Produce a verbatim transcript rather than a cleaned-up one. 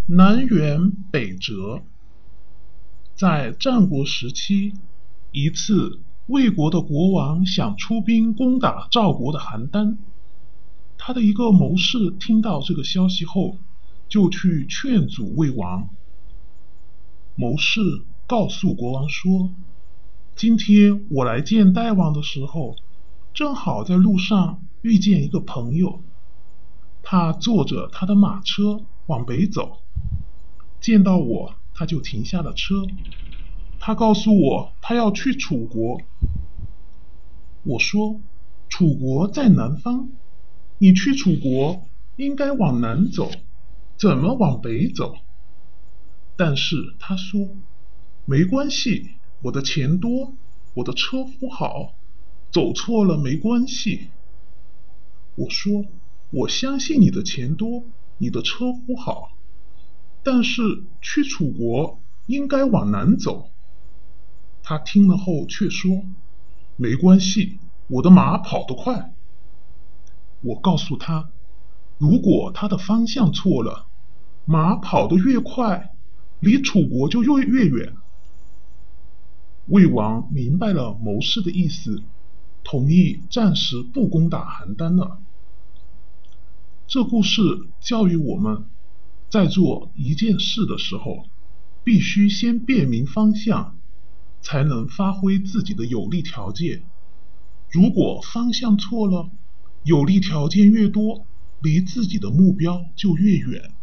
南辕北辙。在战国时期，一次魏国的国王想出兵攻打赵国的邯郸，他的一个谋士听到这个消息后，就去劝阻魏王。谋士告诉国王说，今天我来见大王的时候，正好在路上遇见一个朋友，他坐着他的马车往北走，见到我他就停下了车，他告诉我他要去楚国。我说，楚国在南方，你去楚国应该往南走，怎么往北走？但是他说，没关系，我的钱多，我的车夫好，走错了没关系。我说，我相信你的钱多，你的车夫好，但是去楚国应该往南走。他听了后却说，没关系，我的马跑得快。我告诉他，如果他的方向错了，马跑得越快，离楚国就越越远。魏王明白了谋士的意思，同意暂时不攻打邯郸了。这故事教育我们，在做一件事的时候，必须先辨明方向，才能发挥自己的有利条件。如果方向错了，有利条件越多，离自己的目标就越远。